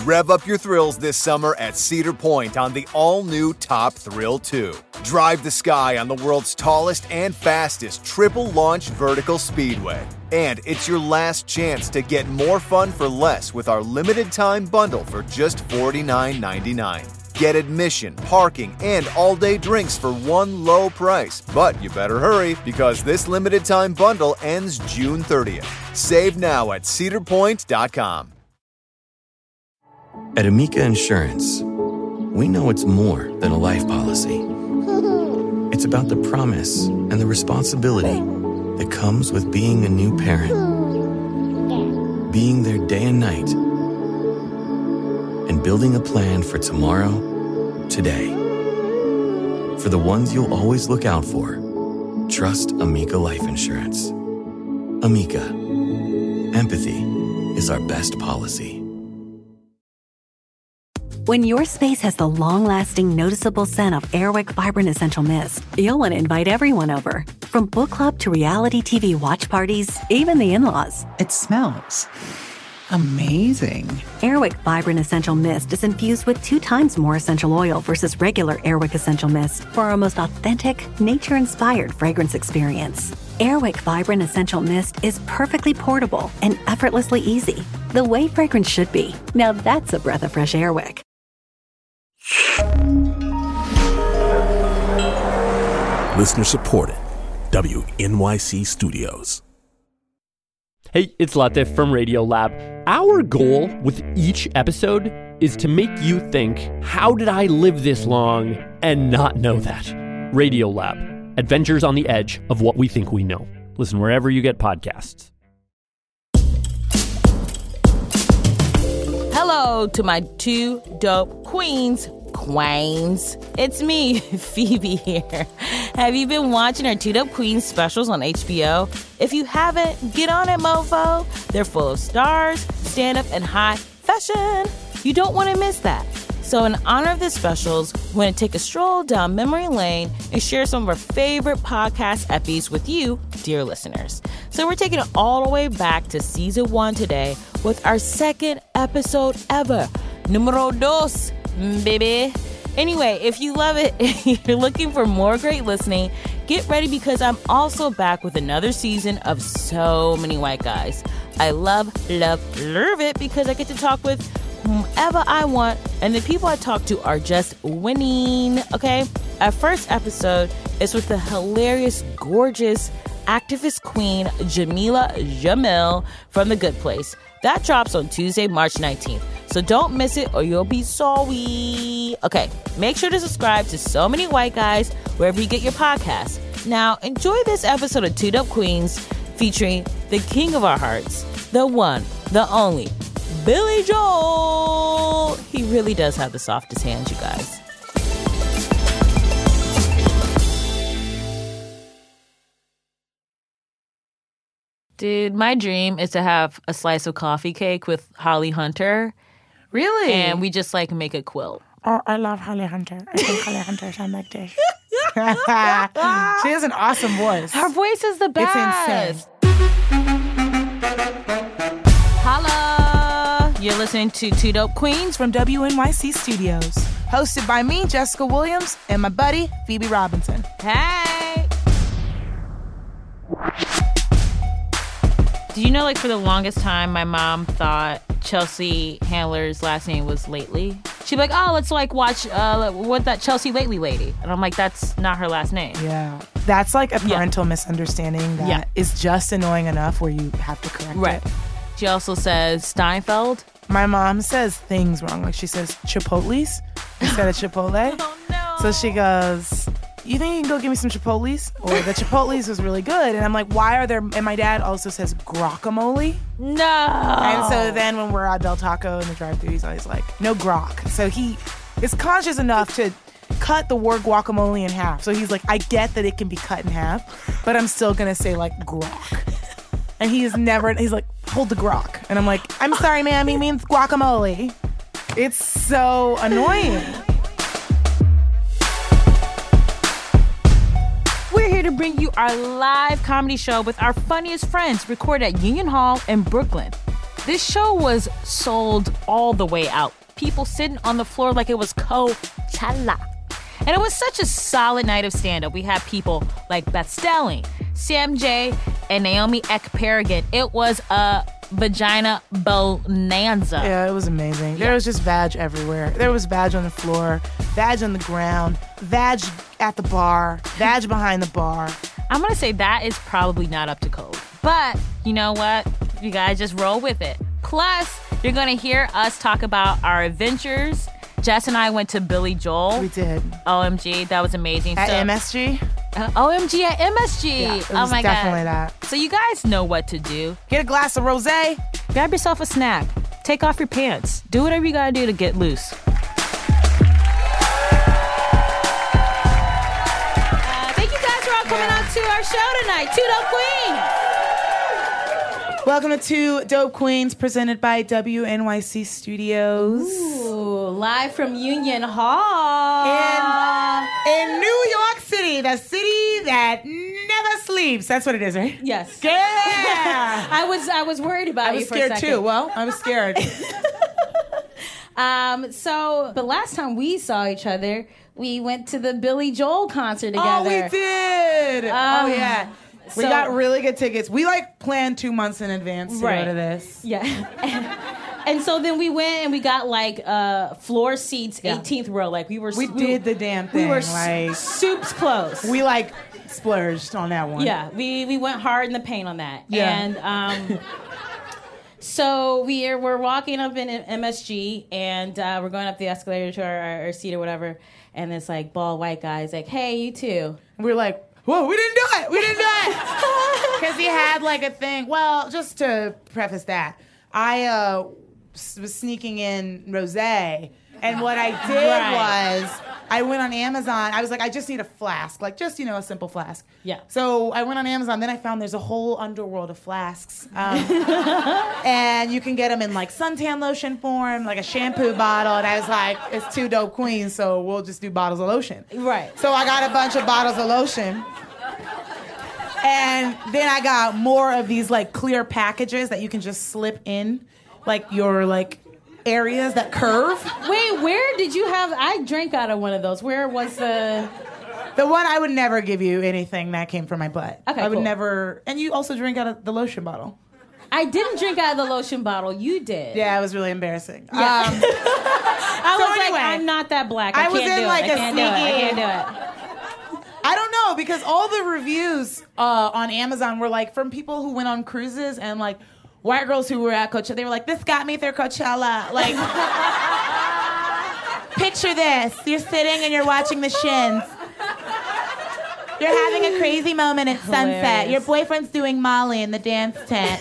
Rev up your thrills this summer at Cedar Point on the all-new Top Thrill 2. Drive the sky on the world's tallest and fastest triple-launch vertical speedway. And it's your last chance to get more fun for less with our limited-time bundle for just $49.99. Get admission, parking, and all-day drinks for one low price. But you better hurry because this limited-time bundle ends June 30th. Save now at cedarpoint.com. At Amica Insurance, we know it's more than a life policy. It's about the promise and the responsibility that comes with being a new parent. Being there day and night. And building a plan for tomorrow, today. For the ones you'll always look out for, trust Amica Life Insurance. Amica. Empathy is our best policy. When your space has the long-lasting, noticeable scent of Airwick Vibrant Essential Mist, you'll want to invite everyone over. From book club to reality TV watch parties, even the in-laws. It smells amazing. Airwick Vibrant Essential Mist is infused with 2 times more essential oil versus regular Airwick Essential Mist for our most authentic, nature-inspired fragrance experience. Airwick Vibrant Essential Mist is perfectly portable and effortlessly easy. The way fragrance should be. Now that's a breath of fresh Airwick. Listener supported. WNYC Studios. Hey, it's Latif from Radiolab. Our goal with each episode is to make you think, how did I live this long and not know that? Radiolab, adventures on the edge of what we think we know. Listen wherever you get podcasts. Hello to my 2 dope queens. It's me, Phoebe here. Have you been watching our 2 Dope Queens specials on HBO? If you haven't, get on it, mofo. They're full of stars, stand-up, and high fashion. You don't want to miss that. So in honor of the specials, we're going to take a stroll down memory lane and share some of our favorite podcast epis with you, dear listeners. So we're taking it all the way back to season 1 today with our 2nd episode ever, numero 2. Baby. Anyway, if you love it, if you're looking for more great listening, get ready because I'm also back with another season of So Many White Guys. I love it because I get to talk with whomever I want, and the people I talk to are just winning, okay? Our first episode is with the hilarious, gorgeous activist queen Jamila Jamil from The Good Place. That drops on Tuesday, March 19th. So don't miss it or you'll be sorry. Okay, make sure to subscribe to So Many White Guys wherever you get your podcasts. Now, enjoy this episode of 2 Dope Queens featuring the king of our hearts, the one, the only, Billy Joel. He really does have the softest hands, you guys. Dude, my dream is to have a slice of coffee cake with Holly Hunter. Really? And we just like make a quilt. Oh, I love Holly Hunter. I think Holly Hunter sounds like this. She has an awesome voice. Her voice is the best. It's insane. Holla! You're listening to 2 Dope Queens from WNYC Studios. Hosted by me, Jessica Williams, and my buddy, Phoebe Robinson. Hey! Do you know, like, for the longest time, my mom thought Chelsea Handler's last name was Lately? She'd be like, oh, let's, like, watch what that Chelsea Lately lady. And I'm like, that's not her last name. Yeah. That's, like, a parental misunderstanding that is just annoying enough where you have to correct it. She also says Steinfeld. My mom says things wrong. Like, she says Chipotle's instead of Chipotle. Oh, no. So she goes, you think you can go get me some Chipotle's? Or the Chipotle's was really good. And I'm like, why are there... And my dad also says guacamole. No. And so then when we're at Del Taco in the drive-thru, he's always like, no guac. So he is conscious enough to cut the word guacamole in half. So he's like, I get that it can be cut in half, but I'm still going to say, like, guac. And he's like, hold the guac. And I'm like, I'm sorry, ma'am, he means guacamole. It's so annoying. We're here to bring you our live comedy show with our funniest friends, recorded at Union Hall in Brooklyn. This show was sold all the way out. People sitting on the floor like it was Coachella. And it was such a solid night of stand-up. We had people like Beth Stelling, Sam J, and Naomi Ekperigin. It was a vagina bonanza. Yeah, it was amazing. There was just vag everywhere. There was vag on the floor, vag on the ground, vag at the bar, vag behind the bar. I'm going to say that is probably not up to code. But you know what? You guys just roll with it. Plus, you're going to hear us talk about our adventures. Jess and I went to Billy Joel. We did. OMG, that was amazing. At MSG? OMG at MSG. Yeah, it was oh my definitely God. that. So you guys know what to do. Get a glass of rosé. Grab yourself a snack. Take off your pants. Do whatever you got to do to get loose. Thank you guys for all coming out to our show tonight. Two Dope Queens. Welcome to Two Dope Queens, presented by WNYC Studios. Ooh, live from Union Hall. In New York City, the city that never sleeps. That's what it is, right? Yes. Yeah. I was worried about you for a second. I was scared too. Well, I was scared. But last time we saw each other, we went to the Billy Joel concert together. Oh, we did. Oh, yeah. We got really good tickets. We planned 2 months in advance to go to this. Yeah. And so then we went and we got floor seats, 18th row. We did the damn thing. We were soups close. We splurged on that one. Yeah, we went hard in the paint on that. Yeah. And so we're walking up in MSG and we're going up the escalator to our seat or whatever. And this bald white guy is like, "Hey, you too." And we're like, "Whoa, we didn't do it. We didn't do it." Because he had a thing. Well, just to preface that, I was sneaking in rosé. And what I did was I went on Amazon. I was like, I just need a flask. A simple flask. Yeah. So I went on Amazon. Then I found there's a whole underworld of flasks. And you can get them in suntan lotion form, a shampoo bottle. And I was like, it's Two Dope Queens, so we'll just do bottles of lotion. Right. So I got a bunch of bottles of lotion. And then I got more of these clear packages that you can just slip in your areas that curve. Wait, where did you have? I drank out of one of those. Where was the one? I would never give you anything that came from my butt. Okay, I would cool. never. And you also drink out of the lotion bottle. I didn't drink out of the lotion bottle. You did. Yeah, it was really embarrassing. Yeah. I was anyway, I'm not that black. I was can't in do it. a I can't do it. I sneaky. can't do it. I don't know, because all the reviews on Amazon were from people who went on cruises and white girls who were at Coachella. They were like, "This got me through Coachella." Picture this: you're sitting and you're watching the Shins. You're having a crazy moment at sunset. Your boyfriend's doing Molly in the dance tent.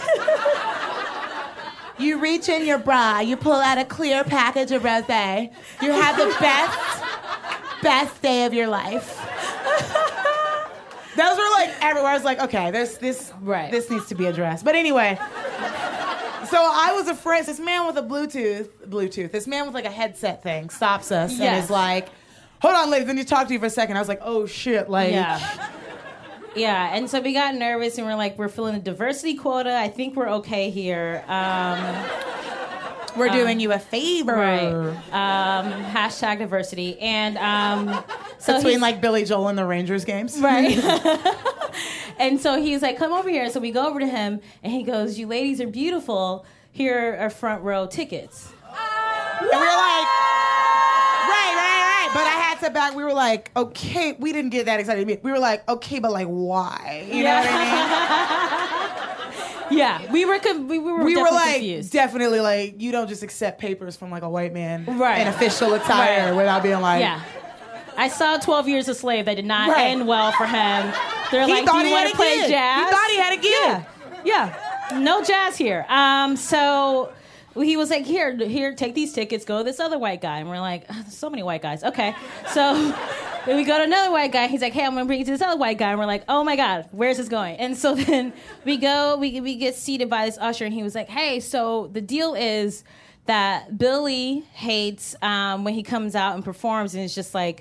You reach in your bra. You pull out a clear package of rosé. You have the best day of your life. Those were everywhere. I was like, okay, this needs to be addressed. But anyway, so I was afraid. This man with a Bluetooth. This man with a headset thing stops us and is like, "Hold on, ladies, let me talk to you for a second." I was like, "Oh shit!" Yeah, and so we got nervous and we're filling a diversity quota. I think we're okay here. We're doing you a favor. Right. Hashtag diversity. And so between Billy Joel and the Rangers games. Right. And so he's like, "Come over here." So we go over to him and he goes, "You ladies are beautiful. Here are front row tickets." And we were like, right. But I had to back. We were like, okay. We didn't get that excited. We were like, okay, but why? You know what I mean? Yeah, we were confused. Definitely you don't just accept papers from a white man right. in official attire without being yeah. I saw 12 Years a Slave. That did not end well for him. They're he like, "Do you want to play gig. jazz?" He thought he had a gig. Yeah. No jazz here. So he was like, here, take these tickets, go to this other white guy. And we're like, "There's so many white guys." Okay. So then we go to another white guy. He's like, "Hey, I'm going to bring you to this other white guy." And we're like, "Oh my God, where's this going?" And so then we get seated by this usher and he was like, "Hey, so the deal is that Billy hates when he comes out and performs and it's just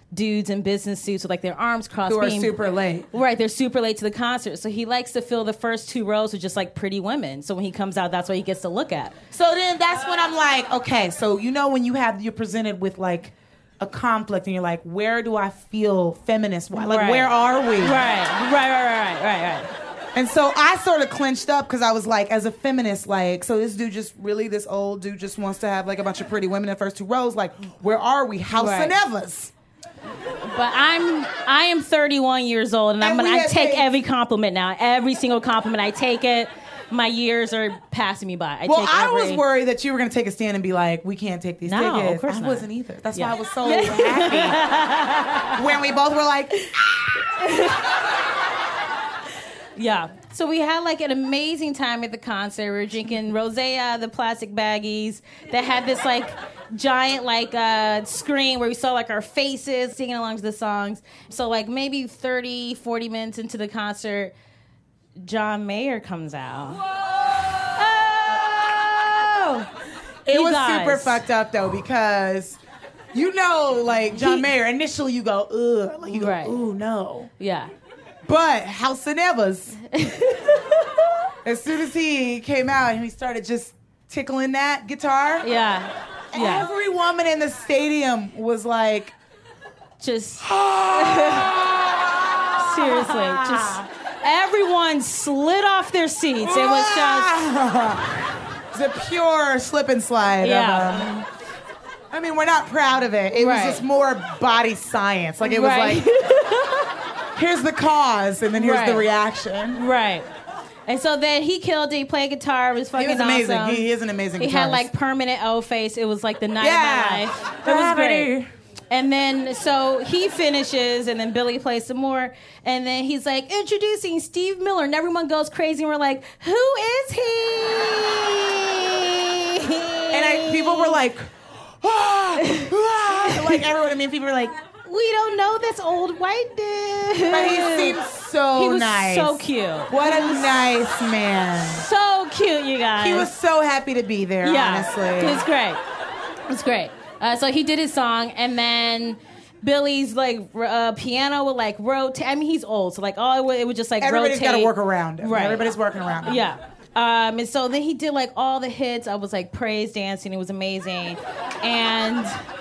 dudes in business suits with like their arms crossed. Who are super late. Right, they're super late to the concert. So he likes to fill the first 2 rows with just like pretty women. So when he comes out, that's what he gets to look at. So then that's when I'm like, okay, so you know when you're presented with like a conflict and you're like, where do I feel feminist? Like, Right. where are we? Right. And so I sort of clenched up because I was like, as a feminist, like, so this old dude just wants to have like a bunch of pretty women in the first 2 rows. Like, where are we? House Right. and Evers. But I am 31 years old, and I take every compliment now. Every single compliment, I take it. My years are passing me by. I was worried that you were going to take a stand and be like, we can't take these No, tickets. of course I not. wasn't either. That's why I was so happy when we both were like, Yeah. So we had like an amazing time at the concert. We were drinking rosé out of the plastic baggies that had this like giant like screen where we saw like our faces singing along to the songs. So like maybe 30, 40 minutes into the concert, John Mayer comes out. Oh! it You was guys. super fucked up though because, you know, like John Mayer, initially you go, ugh. Like you go, Right. ooh, no. Yeah. But House and Evers, as soon as he came out and he started just tickling that guitar, Yeah. every woman in the stadium was like, Just seriously, just everyone slid off their seats. It was just it's a pure slip and slide. Yeah. I mean, we're not proud of it. It was Right. just more body science. Like, it was Right. like, here's the cause, and then here's the Right. reaction. right. And so then he killed it. He played guitar. It was fucking He was amazing. awesome. He is an amazing He guitarist. had like permanent O face. It was like the night Yeah. of my life. It was great. And then, so he finishes, and then Billy plays some more. And then he's like, introducing Steve Miller. And everyone goes crazy, and we're like, who is he? And people were like, like everyone. I mean, people were like, we don't know this old white dude. but he seemed so He was nice. so cute. What a nice man. So cute, you guys. He was so happy to be there, honestly. It was great. It was great. So he did his song, and then Billy's like piano would like rotate. I mean, he's old, so like it would just like Everybody's rotate. got to work around him. Right. Everybody's working around him. Yeah. And so then he did like all the hits. I was like praise dancing. It was amazing. And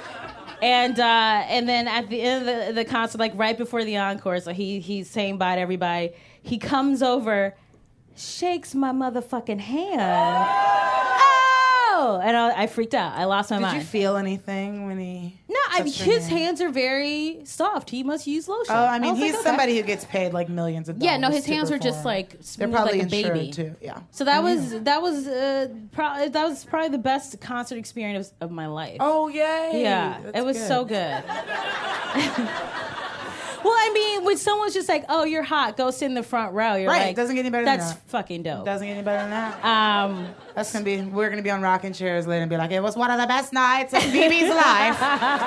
then at the end of the concert, like right before the encore, so he's saying bye to everybody. He comes over, shakes my motherfucking hand. Oh! And I freaked out. I lost my mind. Did you feel anything when he? No, touched your his hand? hands are very soft. He must use lotion. Oh, I mean, was like, he's okay. somebody who gets paid like millions of dollars. Yeah, no, his to hands are just perform. like They're smooth probably like a insured baby. too. Yeah. So that was probably the best concert experience of my life. Oh yay! yeah, That's it was good. so good. Well, I mean, when someone's just like, "Oh, you're hot, go sit in the front row," you're Right, like, doesn't get any better than That's that. fucking dope. Doesn't get any better than that. That's We're gonna be on rocking chairs later and be like, it was one of the best nights of BB's life.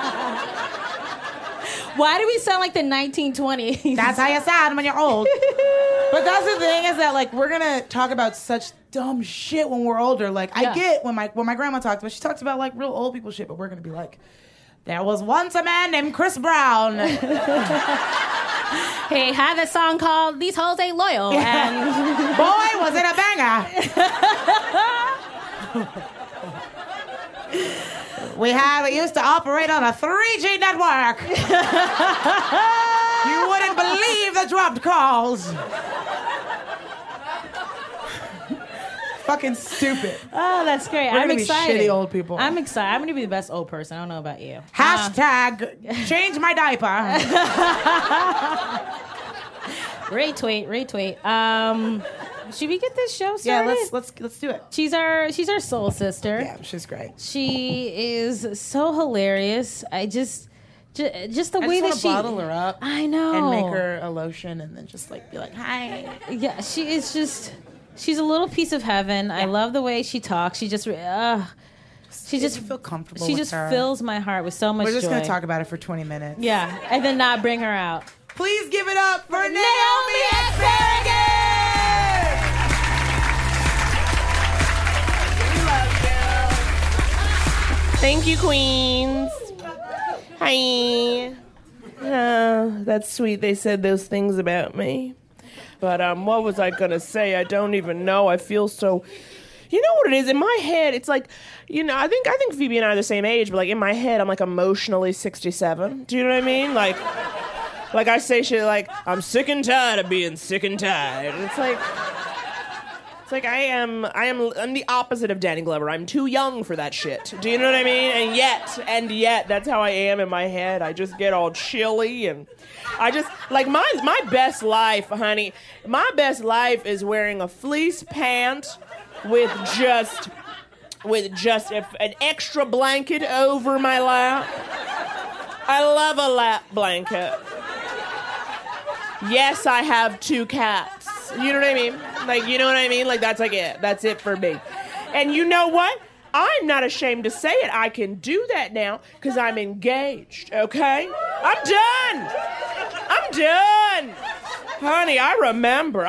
Why do we sound like the 1920s? That's how you sound when you're old. But that's the thing is that like we're gonna talk about such dumb shit when we're older. Like Yeah. I get when my grandma talked about, she talks about like real old people shit, but we're gonna be like, there was once a man named Chris Brown. He had a song called "These Hoes Ain't Loyal," and Boy, was it a banger. We used to operate on a 3G network. You wouldn't believe the dropped calls. Fucking stupid. oh, that's great. We're I'm gonna be excited. shitty old people. I'm excited. I'm gonna be the best old person. I don't know about you. Hashtag change my diaper. Retweet. Should we get this show Yeah, started? let's do it. She's our soul sister. Yeah, she's great. She is so hilarious. I just the I way just that want to she bottle her up. I know. And make her a lotion and then just like be like, hi. Yeah, she is just. She's a little piece of heaven. I love the way she talks. She just feel comfortable She with just her. fills my heart with so much joy. We're just going to talk about it for 20 minutes. Yeah, and then not bring her out. Please give it up for Naomi Asparagus! Thank you, queens. Hi. That's sweet. They said those things about me. But what was I going to say? I don't even know. I feel so... You know what it is? In my head, it's like, I think Phoebe and I are the same age, but like in my head, I'm like emotionally 67. Do you know what I mean? Like I say shit like, I'm sick and tired of being sick and tired. It's like I'm the opposite of Danny Glover. I'm too young for that shit. Do you know what I mean? And yet, that's how I am in my head. I just get all chilly and I just, like my best life, honey, my best life is wearing a fleece pant with just an extra blanket over my lap. I love a lap blanket. Yes, I have 2 cats. You know what I mean? Like, you know what I mean? Like, that's like it. That's it for me. And you know what? I'm not ashamed to say it. I can do that now because I'm engaged, okay? I'm done. Honey, I remember.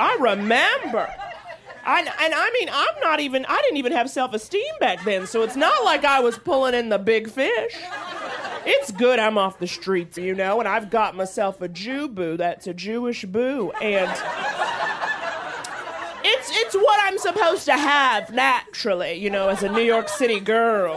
I didn't even have self-esteem back then, so it's not like I was pulling in the big fish. It's good I'm off the streets, and I've got myself a Jew boo that's a Jewish boo, and it's what I'm supposed to have naturally, as a New York City girl,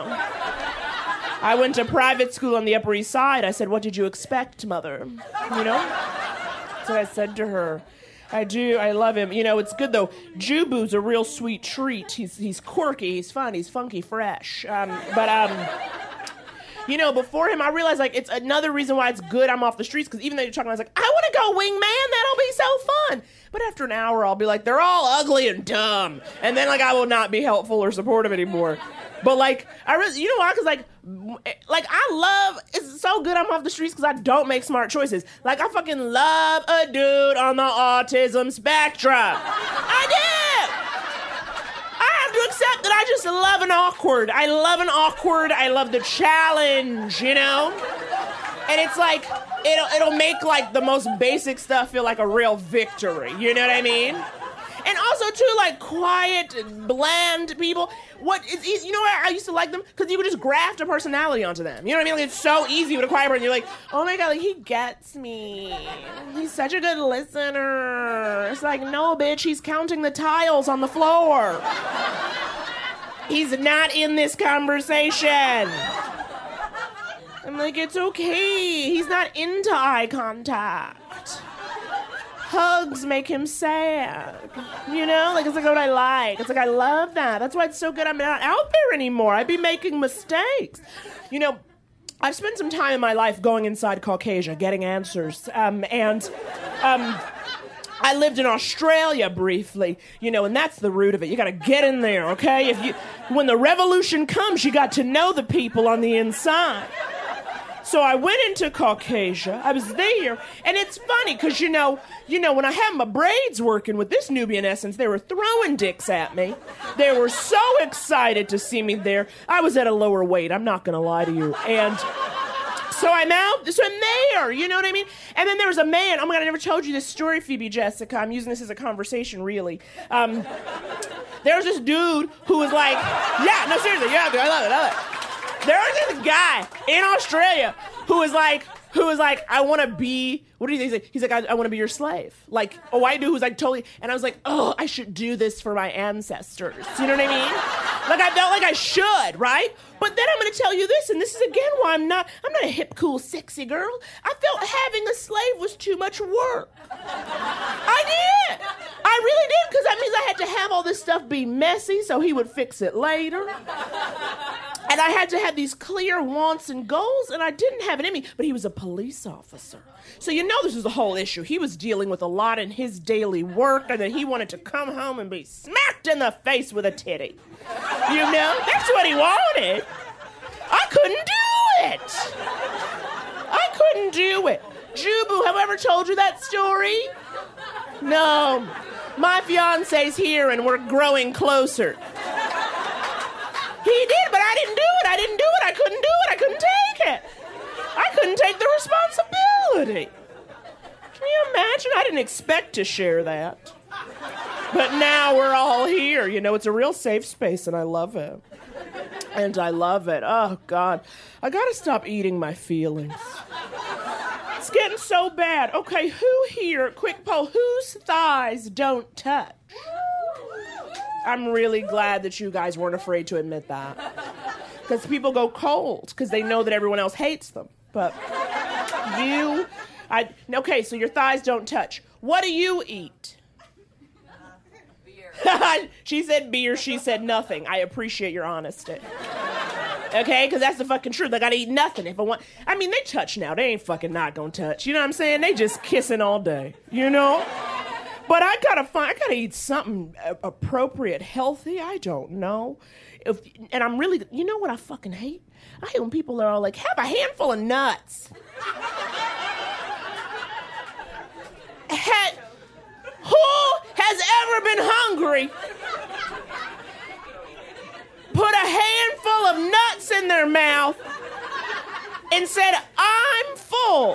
I went to private school on the Upper East Side. I said, what did you expect, mother? So I said to her, I do. I love him. It's good, though. Jubu's a real sweet treat. He's quirky. He's fun. He's funky fresh. Before him, I realized, like, it's another reason why it's good I'm off the streets, because even though you're talking, I was like, I want to go wingman. That'll be so fun. But after an hour, I'll be like, they're all ugly and dumb. And then, like, I will not be helpful or supportive anymore. But, like, I really, you know why? Because, it's so good I'm off the streets because I don't make smart choices. Like, I fucking love a dude on the autism spectrum. I do! I have to accept that I just love an awkward. I love the challenge, And it's like, it'll make, like, the most basic stuff feel like a real victory. You know what I mean? And also, too, like, quiet, bland people. What is easy? You know what? I used to like them because you would just graft a personality onto them. You know what I mean? Like, it's so easy with a quiet person. You're like, oh my God, like, he gets me. He's such a good listener. It's like, no, bitch, he's counting the tiles on the floor. He's not in this conversation. I'm like, it's okay. He's not into eye contact. Hugs make him sad. Like, it's like what I like. It's like, I love that. That's why it's so good I'm not out there anymore. I'd be making mistakes. I've spent some time in my life going inside Caucasia, getting answers. I lived in Australia briefly, and that's the root of it. You gotta get in there, okay? When the revolution comes, you got to know the people on the inside. So I went into Caucasia. I was there, and it's funny because when I had my braids working with this Nubian Essence, they were throwing dicks at me. They were so excited to see me there. I was at a lower weight. I'm not gonna lie to you, and so I'm out. So I'm there. You know what I mean? And then there was a man. Oh my God, I never told you this story, Phoebe Jessica. I'm using this as a conversation, really. There was this dude who was like, yeah, no, seriously, yeah, dude, I love it. There was this guy in Australia who was like, I want to be, what did he say? He's like, I want to be your slave. Like, a white dude who's like totally, and I was like, oh, I should do this for my ancestors. You know what I mean? Like, I felt like I should, right? But then I'm going to tell you this, and this is again why I'm not a hip, cool, sexy girl. I felt having a slave was too much work. I did. I really did, because that means I had to have all this stuff be messy so he would fix it later. And I had to have these clear wants and goals, and I didn't have it in me. But he was a police officer. So this was the whole issue. He was dealing with a lot in his daily work, and then he wanted to come home and be smacked in the face with a titty. That's what he wanted. I couldn't do it. Jubu, have I ever told you that story? No. My fiance's here, and we're growing closer. He did, but I didn't do it. I couldn't do it. I couldn't take it. I couldn't take the responsibility. Can you imagine? I didn't expect to share that. But now we're all here. It's a real safe space, and I love it. Oh, God. I gotta stop eating my feelings. It's getting so bad. Okay, who here, quick poll, whose thighs don't touch? I'm really glad that you guys weren't afraid to admit that. Because people go cold because they know that everyone else hates them. But okay, so your thighs don't touch. What do you eat? Beer. She said beer, she said nothing. I appreciate your honesty. Okay, because that's the fucking truth. I gotta eat nothing if I want. I mean, they touch now. They ain't fucking not gonna touch. You know what I'm saying? They just kissing all day, you know? But I gotta eat something appropriate, healthy. I don't know. And I'm really, you know what I fucking hate? I hate when people are all like, have a handful of nuts. Who has ever been hungry, put a handful of nuts in their mouth, and said, I'm full?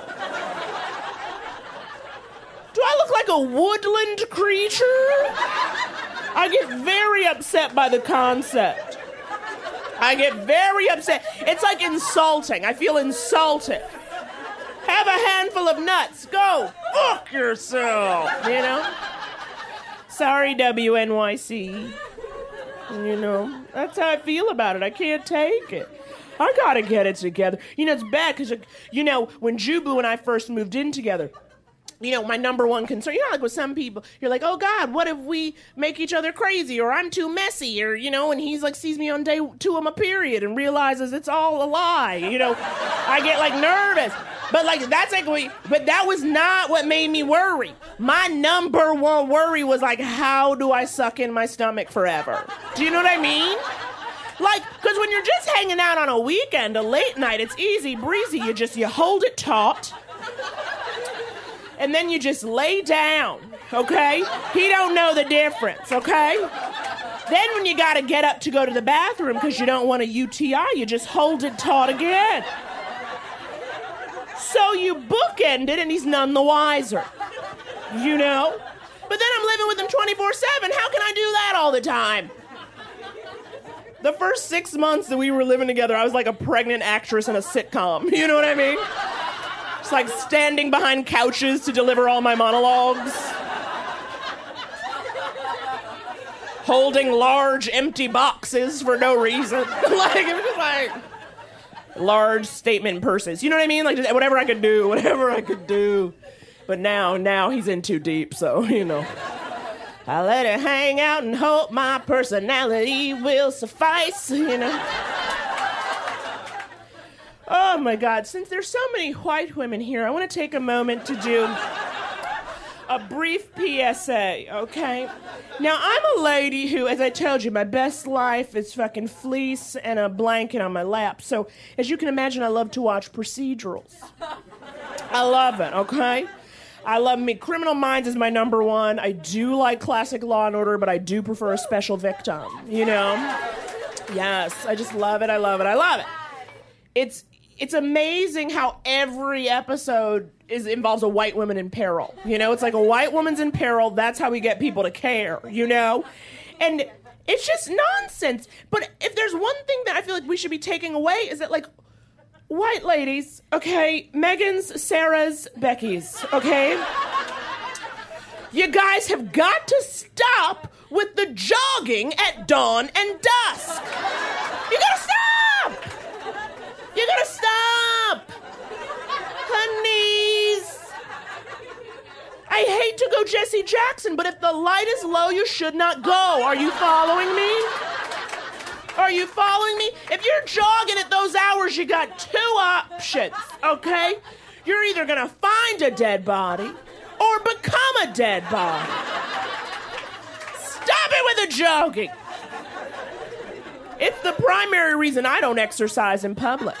Do I look like a woodland creature? I get very upset by the concept. I get very upset. It's like insulting. I feel insulted. Have a handful of nuts. Go fuck yourself, you know? Sorry, WNYC. You know, that's how I feel about it. I can't take it. I gotta get it together. You know, it's bad because, you know, when Jubu and I first moved in together, you know, my number one concern, you know, like with some people, you're like, oh God, what if we make each other crazy, or I'm too messy, or, you know, and he's like, sees me on day 2 of my period and realizes it's all a lie, you know, I get like nervous. But like, that's like, but that was not what made me worry. My number one worry was like, how do I suck in my stomach forever? Do you know what I mean? Like, because when you're just hanging out on a weekend, a late night, it's easy breezy. You hold it taut. And then you just lay down, okay? He don't know the difference, okay? Then when you gotta get up to go to the bathroom because you don't want a UTI, you just hold it taut again. So you bookend it and he's none the wiser, you know? But then I'm living with him 24/7. How can I do that all the time? The first 6 months that we were living together, I was like a pregnant actress in a sitcom. You know what I mean? Just like standing behind couches to deliver all my monologues. Holding large empty boxes for no reason. Like, it was just like large statement purses. You know what I mean? Like, just whatever I could do. But now he's in too deep, so, you know. I let it hang out and hope my personality will suffice, you know. Oh my God, since there's so many white women here, I want to take a moment to do a brief PSA, okay? Now, I'm a lady who, as I told you, my best life is fucking fleece and a blanket on my lap. So, as you can imagine, I love to watch procedurals. I love it, okay? I love me. Criminal Minds is my number one. I do like classic Law and Order, but I do prefer a Special Victim, you know? Yes, I just love it. I love it. It's amazing how every episode involves a white woman in peril. You know, it's like a white woman's in peril. That's how we get people to care, you know? And it's just nonsense. But if there's one thing that I feel like we should be taking away is that, like, white ladies, okay, Megans, Sarahs, Beckys, okay? You guys have got to stop with the jogging at dawn and dusk. You gotta stop! You gotta stop! Honeys! I hate to go Jesse Jackson, but if the light is low, you should not go. Are you following me? Are you following me? If you're jogging at those hours, you got 2 options, okay? You're either gonna find a dead body or become a dead body. Stop it with the jogging. It's the primary reason I don't exercise in public.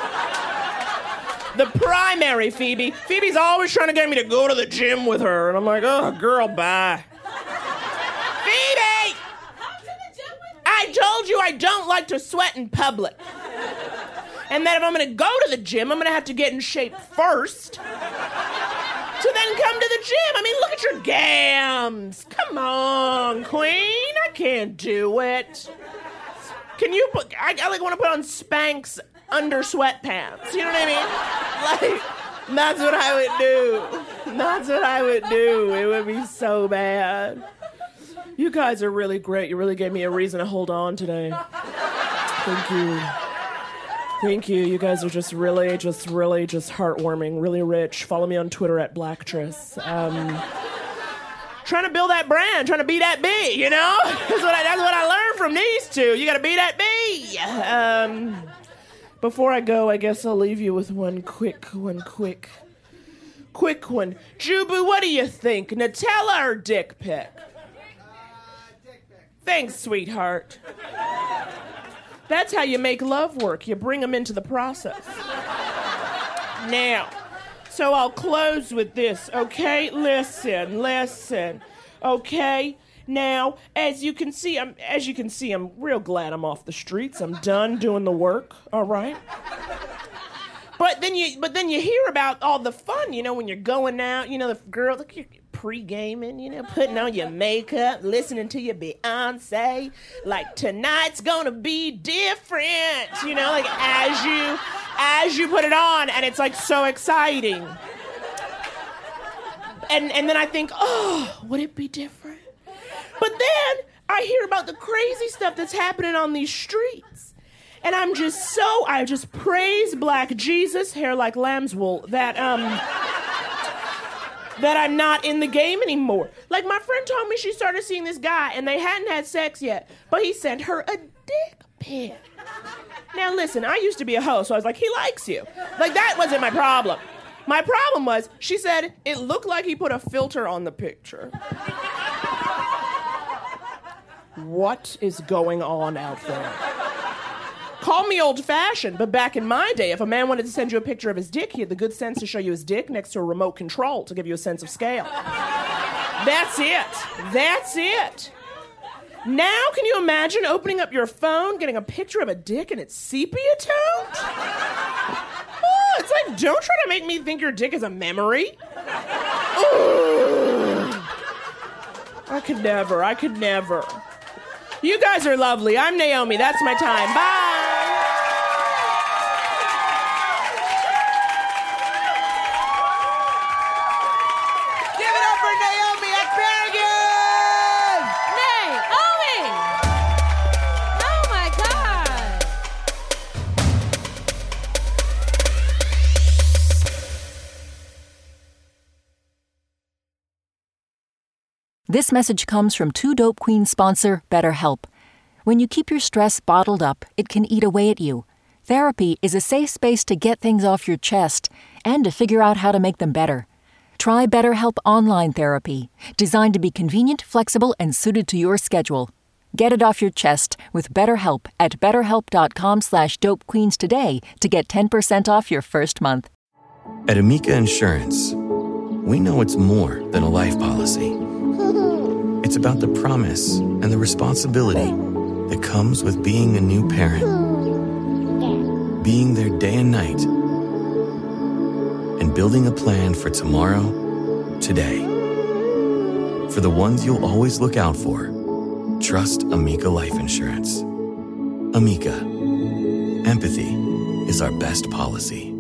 The primary, Phoebe. Phoebe's always trying to get me to go to the gym with her, and I'm like, oh, girl, bye. Phoebe! I told you I don't like to sweat in public. And that if I'm going to go to the gym, I'm going to have to get in shape first to then come to the gym. I mean, look at your gams. Come on, queen. I can't do it. Can you put, I like want to put on Spanx under sweatpants. You know what I mean? Like, That's what I would do. That's what I would do. It would be so bad. You guys are really great. You really gave me a reason to hold on today. Thank you. Thank you. You guys are just really heartwarming, really rich. Follow me on Twitter at Blacktress. Trying to build that brand, trying to be that bee, you know? That's what I learned from these two. You gotta be that bee. Before I go, I guess I'll leave you with one quick one. Jubu, what do you think? Nutella or dick pic? Dick pic. Thanks, sweetheart. That's how you make love work. You bring them into the process. Now, so I'll close with this, okay? Listen. Okay? Now, as you can see, I'm real glad I'm off the streets. I'm done doing the work, all right? But then you hear about all the fun, you know, when you're going out, you know, the girls, you're pre-gaming, you know, putting on your makeup, listening to your Beyonce, like tonight's gonna be different, you know, like as you put it on, and it's like so exciting. And then I think, oh, would it be different? But then I hear about the crazy stuff that's happening on these streets. And I just praise Black Jesus, hair like lamb's wool, that I'm not in the game anymore. Like, my friend told me she started seeing this guy, and they hadn't had sex yet, but he sent her a dick pic. Now, listen, I used to be a hoe, so I was like, he likes you. Like, that wasn't my problem. My problem was, she said, it looked like he put a filter on the picture. What is going on out there? Call me old-fashioned, but back in my day, if a man wanted to send you a picture of his dick, he had the good sense to show you his dick next to a remote control to give you a sense of scale. That's it. Now, can you imagine opening up your phone, getting a picture of a dick, and it's sepia-toned? Oh, it's like, don't try to make me think your dick is a memory. Ooh. I could never. You guys are lovely. I'm Naomi. That's my time. Bye. Give it up for Naomi Ekperigin! Naomi! Oh my God! This message comes from Two Dope Queens sponsor, BetterHelp. When you keep your stress bottled up, it can eat away at you. Therapy is a safe space to get things off your chest and to figure out how to make them better. Try BetterHelp Online Therapy, designed to be convenient, flexible, and suited to your schedule. Get it off your chest with BetterHelp at betterhelp.com/dopequeens today to get 10% off your first month. At Amica Insurance, we know it's more than a life policy. It's about the promise and the responsibility that comes with being a new parent. Being there day and night. And building a plan for tomorrow, today. For the ones you'll always look out for, trust Amica Life Insurance. Amica. Empathy is our best policy.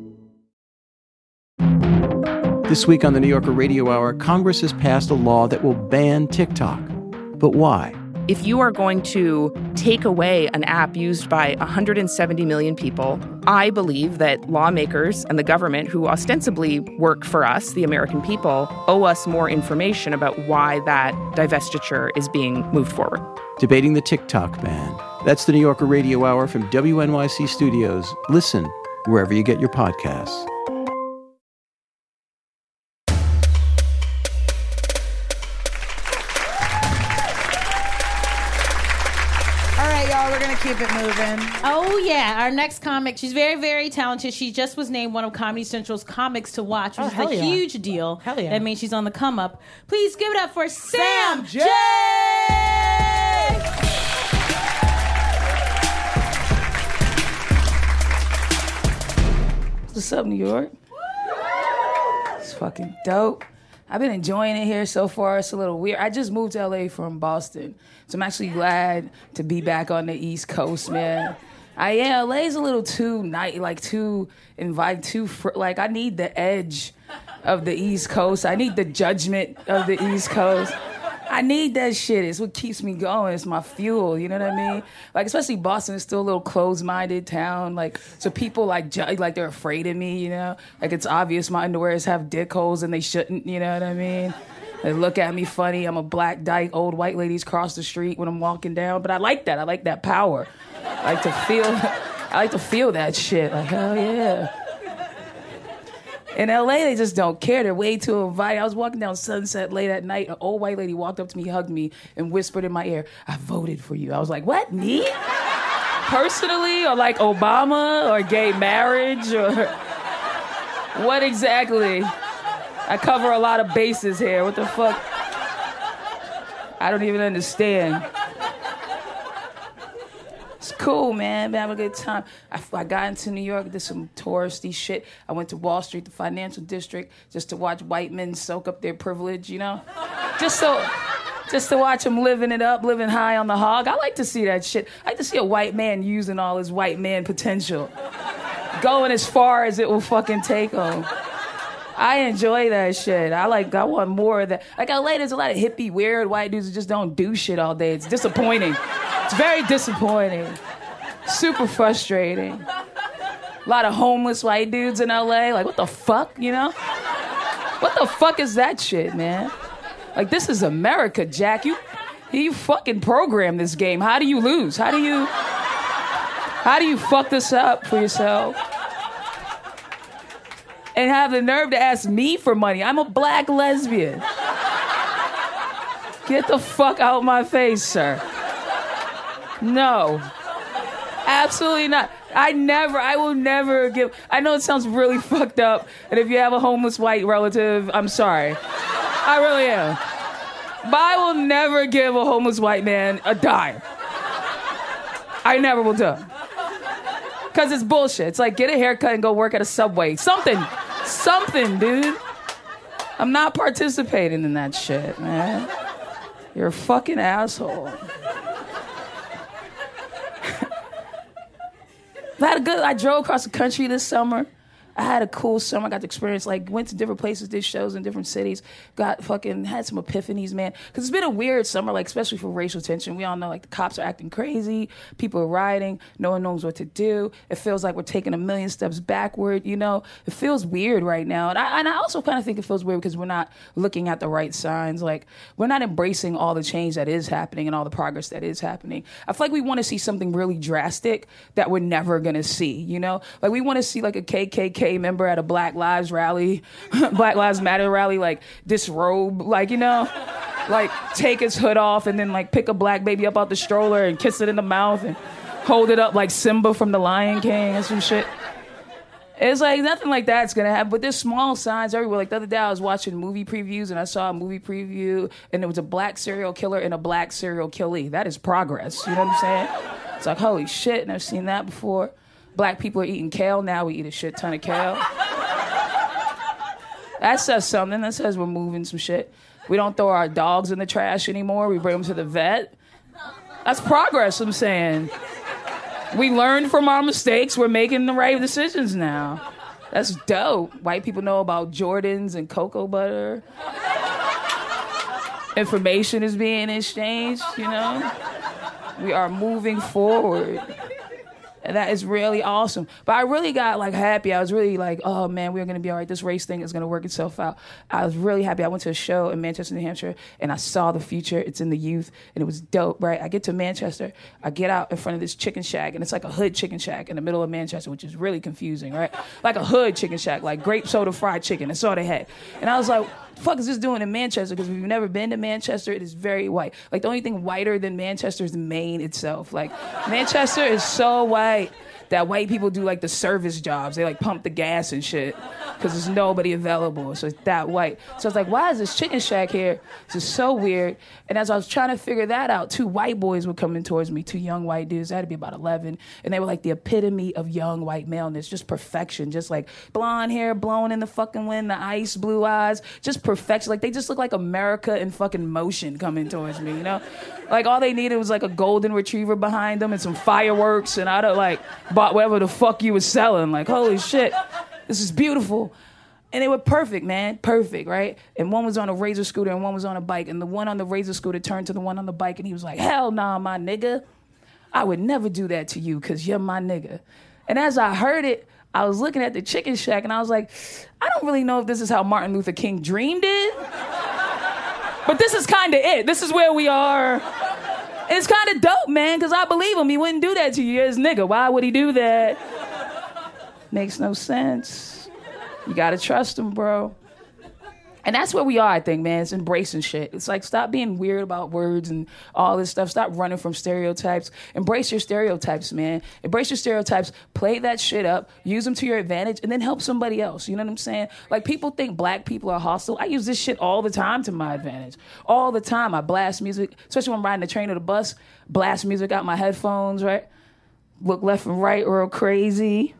This week on the New Yorker Radio Hour, Congress has passed a law that will ban TikTok. But why? If you are going to take away an app used by 170 million people, I believe that lawmakers and the government, who ostensibly work for us, the American people, owe us more information about why that divestiture is being moved forward. Debating the TikTok ban. That's the New Yorker Radio Hour from WNYC Studios. Listen wherever you get your podcasts. Keep it moving. Oh, yeah. Our next comic, she's very, very talented. She just was named one of Comedy Central's comics to watch, which is a huge deal. Hell yeah. That means she's on the come up. Please give it up for Sam J. What's up, New York? It's fucking dope. I've been enjoying it here so far. It's a little weird. I just moved to LA from Boston, so I'm actually glad to be back on the East Coast, man. LA's a little too too inviting, I need the edge of the East Coast. I need the judgment of the East Coast. I need that shit. It's what keeps me going. It's my fuel. You know what I mean? Like, especially Boston is still a little closed-minded town. Like, so people they're afraid of me. You know, like it's obvious my underwears have dick holes and they shouldn't. You know what I mean? They look at me funny. I'm a black dyke. Old white ladies cross the street when I'm walking down. But I like that. I like that power. I like to feel that shit. Like, hell yeah. In LA, they just don't care. They're way too inviting. I was walking down Sunset late at night. An old white lady walked up to me, hugged me, and whispered in my ear, "I voted for you." I was like, "What, me? Personally? Or like Obama? Or gay marriage? Or what exactly? I cover a lot of bases here. What the fuck? I don't even understand." It's cool, man. Been having a good time. I got into New York, did some touristy shit. I went to Wall Street, the financial district, just to watch white men soak up their privilege, you know? Just to watch them living it up, living high on the hog. I like to see that shit. I like to see a white man using all his white man potential. Going as far as it will fucking take him. I enjoy that shit. I want more of that. Like LA, there's a lot of hippie, weird white dudes who just don't do shit all day. It's disappointing. It's very disappointing. Super frustrating. A lot of homeless white dudes in LA. Like, what the fuck, you know? What the fuck is that shit, man? Like, this is America, Jack. You fucking program this game. How do you lose? How do you fuck this up for yourself? And have the nerve to ask me for money. I'm a black lesbian. Get the fuck out my face, sir. No. Absolutely not. I will never give. I know it sounds really fucked up, and if you have a homeless white relative, I'm sorry. I really am. But I will never give a homeless white man a dime. I never will do. Because it's bullshit. It's like, get a haircut and go work at a Subway. Something, dude. I'm not participating in that shit, man. You're a fucking asshole. I drove across the country this summer. I had a cool summer. I got to experience, went to different places, did shows in different cities, had some epiphanies, man. Because it's been a weird summer, especially for racial tension. We all know, the cops are acting crazy. People are rioting. No one knows what to do. It feels like we're taking a million steps backward, you know? It feels weird right now. And I also kind of think it feels weird because we're not looking at the right signs. We're not embracing all the change that is happening and all the progress that is happening. I feel like we want to see something really drastic that we're never going to see, you know? We want to see, a KKK member at a Black Lives rally, Black Lives Matter rally, disrobe, take his hood off and then pick a black baby up out the stroller and kiss it in the mouth and hold it up like Simba from The Lion King and some shit. It's nothing like that's gonna happen, but there's small signs everywhere. The other day I was watching movie previews and I saw a movie preview and there was a black serial killer and a black serial killee. That is progress, you know what I'm saying? It's holy shit, never seen that before. Black people are eating kale. Now we eat a shit ton of kale. That says something. That says we're moving some shit. We don't throw our dogs in the trash anymore. We bring them to the vet. That's progress, I'm saying. We learned from our mistakes. We're making the right decisions now. That's dope. White people know about Jordans and cocoa butter. Information is being exchanged, you know? We are moving forward. And that is really awesome. But I really got happy. I was really oh man, we're gonna be all right. This race thing is gonna work itself out. I was really happy. I went to a show in Manchester, New Hampshire, and I saw the future. It's in the youth, and it was dope, right? I get to Manchester, I get out in front of this chicken shack, and it's a hood chicken shack in the middle of Manchester, which is really confusing, right? A hood chicken shack, grape soda fried chicken. That's all they had. And I was like, the fuck is this doing in Manchester? Because we've never been to Manchester. It is very white. The only thing whiter than Manchester is Maine itself. Manchester is so white. that white people do like the service jobs. They like pump the gas and shit because there's nobody available. So it's that white. So I was like, why is this chicken shack here? This is so weird. And as I was trying to figure that out, 2 white boys were coming towards me, 2 young white dudes. They had to be about 11. And they were like the epitome of young white maleness, just perfection. Just like blonde hair blowing in the fucking wind, the ice blue eyes, just perfection. Like they just look like America in fucking motion coming towards me, you know? Like all they needed was like a golden retriever behind them and some fireworks, and I'd have like bought whatever the fuck you was selling. Like, holy shit, this is beautiful. And they were perfect, man, perfect, right? And one was on a Razor scooter and one was on a bike. And the one on the Razor scooter turned to the one on the bike and he was like, hell nah, my nigga. I would never do that to you because you're my nigga. And as I heard it, I was looking at the chicken shack and I was like, I don't really know if this is how Martin Luther King dreamed it. But this is kind of it. This is where we are. And it's kind of dope, man, because I believe him. He wouldn't do that to you as nigga. Why would he do that? Makes no sense. You got to trust him, bro. And that's where we are, I think, man. It's embracing shit. It's like, stop being weird about words and all this stuff. Stop running from stereotypes. Embrace your stereotypes, man. Embrace your stereotypes. Play that shit up. Use them to your advantage. And then help somebody else. You know what I'm saying? Like, people think black people are hostile. I use this shit all the time to my advantage. All the time. I blast music, especially when I'm riding the train or the bus. Blast music out my headphones, right? Look left and right real crazy.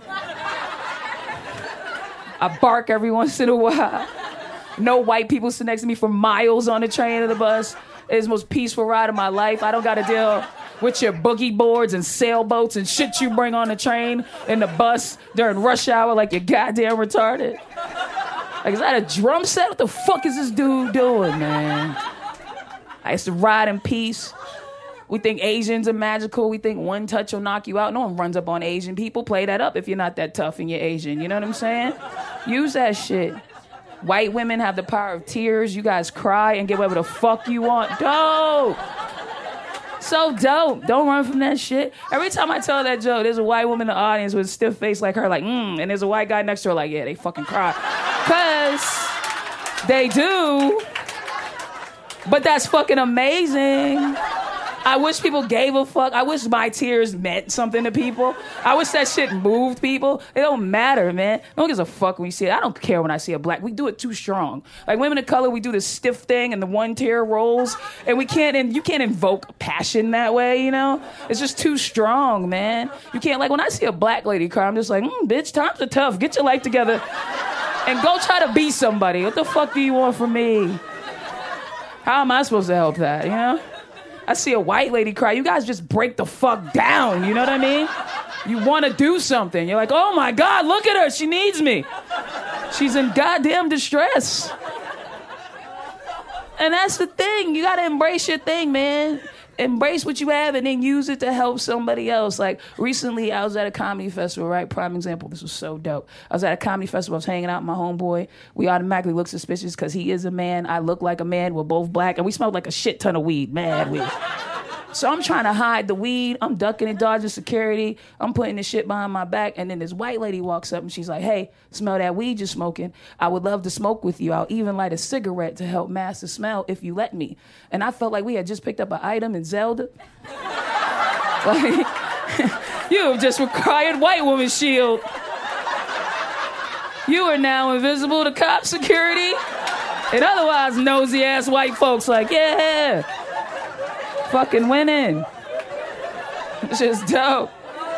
I bark every once in a while. No white people sit next to me for miles on the train or the bus. It's the most peaceful ride of my life. I don't got to deal with your boogie boards and sailboats and shit you bring on the train and the bus during rush hour like you're goddamn retarded. Like, is that a drum set? What the fuck is this dude doing, man? I used to ride in peace. We think Asians are magical. We think one touch will knock you out. No one runs up on Asian people. Play that up if you're not that tough and you're Asian. You know what I'm saying? Use that shit. White women have the power of tears. You guys cry and get whatever the fuck you want. Dope. So dope. Don't run from that shit. Every time I tell that joke, there's a white woman in the audience with a stiff face like her, like, and there's a white guy next to her like, yeah, they fucking cry. Because they do. But that's fucking amazing. I wish people gave a fuck. I wish my tears meant something to people. I wish that shit moved people. It don't matter, man. No one gives a fuck when you see it. I don't care when I see a black. We do it too strong. Like women of color, we do this stiff thing and the one tear rolls. And you can't invoke passion that way, you know? It's just too strong, man. You can't, like when I see a black lady cry, I'm just like, bitch, times are tough. Get your life together and go try to be somebody. What the fuck do you want from me? How am I supposed to help that, you know? I see a white lady cry. You guys just break the fuck down. You know what I mean? You want to do something. You're like, oh my God, look at her. She needs me. She's in goddamn distress. And that's the thing. You got to embrace your thing, man. Embrace what you have and then use it to help somebody else. Like recently I was at a comedy festival, right? Prime example. This was so dope. I was at a comedy festival. I was hanging out with my homeboy. We automatically look suspicious because he is a man. I look like a man. We're both black. And we smelled like a shit ton of weed. Mad weed. So I'm trying to hide the weed. I'm ducking and dodging security. I'm putting this shit behind my back. And then this white lady walks up and she's like, hey, smell that weed you're smoking? I would love to smoke with you. I'll even light a cigarette to help mask the smell if you let me. And I felt like we had just picked up an item in Zelda. Like, you have just required white woman shield. You are now invisible to cop security. And otherwise nosy ass white folks like, yeah. Fucking winning. It's just dope.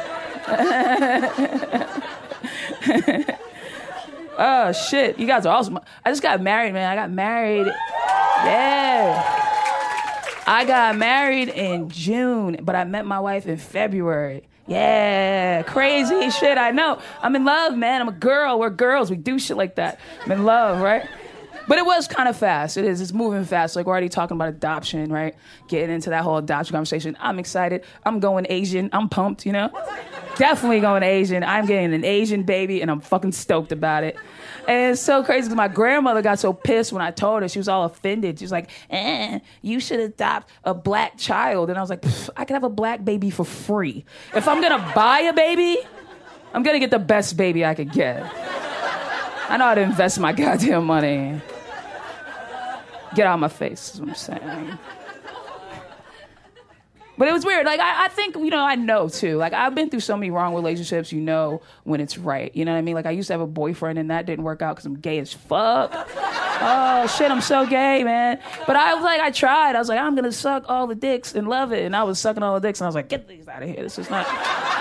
Oh, shit. You guys are awesome. I just got married, man. I got married. Yeah. I got married in June, but I met my wife in February. Yeah. Crazy shit, I know. I'm in love, man. I'm a girl. We're girls. We do shit like that. I'm in love, right? But it was kind of fast. It is. It's moving fast. Like, we're already talking about adoption, right? Getting into that whole adoption conversation. I'm excited. I'm going Asian. I'm pumped, you know? Definitely going Asian. I'm getting an Asian baby, and I'm fucking stoked about it. And it's so crazy because my grandmother got so pissed when I told her. She was all offended. She was like, you should adopt a black child. And I was like, I can have a black baby for free. If I'm going to buy a baby, I'm going to get the best baby I could get. I know how to invest my goddamn money. Get out of my face, is what I'm saying. But it was weird. Like, I think, I know, too. Like, I've been through so many wrong relationships, when it's right. You know what I mean? Like, I used to have a boyfriend, and that didn't work out because I'm gay as fuck. Oh, shit, I'm so gay, man. But I tried. I was like, I'm going to suck all the dicks and love it. And I was sucking all the dicks, and I was like, get these out of here. This is not...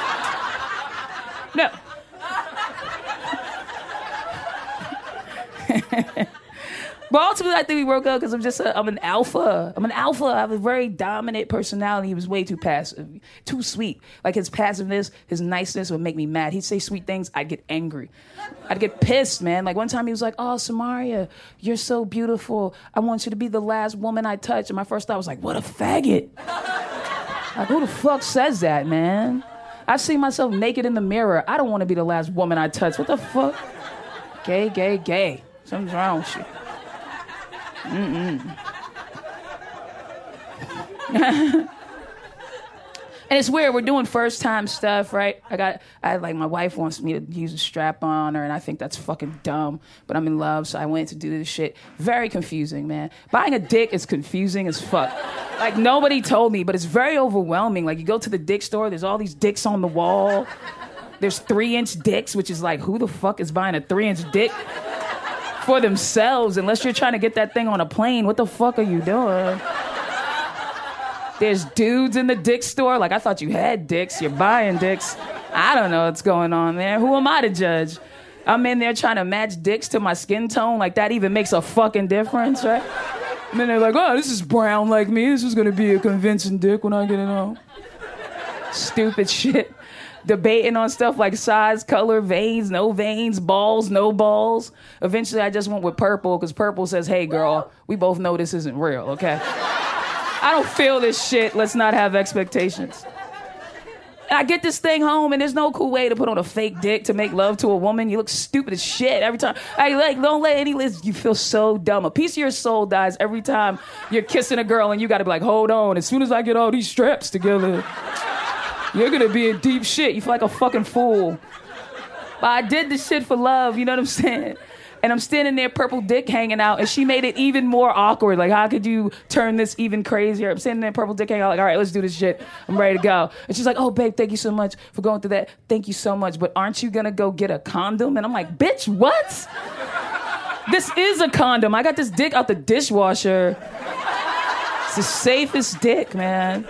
No. But ultimately, I think we broke up because I'm an alpha. I'm an alpha. I have a very dominant personality. He was way too passive, too sweet. Like, his passiveness, his niceness would make me mad. He'd say sweet things, I'd get angry. I'd get pissed, man. Like, one time he was like, oh, Samaria, you're so beautiful. I want you to be the last woman I touch. And my first thought was like, what a faggot. Like, who the fuck says that, man? I've seen myself naked in the mirror. I don't want to be the last woman I touch. What the fuck? Gay, gay, gay. Something's wrong with you. And it's weird. We're doing first time stuff, right? My wife wants me to use a strap on her, and I think that's fucking dumb. But I'm in love, so I went to do this shit. Very confusing, man. Buying a dick is confusing as fuck. Like, nobody told me, but it's very overwhelming. Like, you go to the dick store, there's all these dicks on the wall. There's 3-inch dicks, which is like, who the fuck is buying a 3-inch dick for themselves? Unless you're trying to get that thing on a plane, what the fuck are you doing? There's dudes in the dick store. Like, I thought you had dicks. You're buying dicks. I don't know what's going on there. Who am I to judge? I'm in there trying to match dicks to my skin tone. Like, that even makes a fucking difference, right? And then they're like, oh, this is brown like me. This is going to be a convincing dick when I get it home. Stupid shit. Debating on stuff like size, color, veins, no veins, balls, no balls. Eventually, I just went with purple because purple says, hey, girl, we both know this isn't real, okay? I don't feel this shit. Let's not have expectations. And I get this thing home, and there's no cool way to put on a fake dick to make love to a woman. You look stupid as shit every time. Don't let any list. You feel so dumb. A piece of your soul dies every time you're kissing a girl, and you got to be like, hold on. As soon as I get all these straps together, you're going to be in deep shit. You feel like a fucking fool. But I did this shit for love, you know what I'm saying? And I'm standing there, purple dick hanging out, and she made it even more awkward. Like, how could you turn this even crazier? I'm standing there, purple dick hanging out, like, all right, let's do this shit. I'm ready to go. And she's like, oh, babe, thank you so much for going through that. Thank you so much. But aren't you going to go get a condom? And I'm like, bitch, what? This is a condom. I got this dick out the dishwasher. It's the safest dick, man.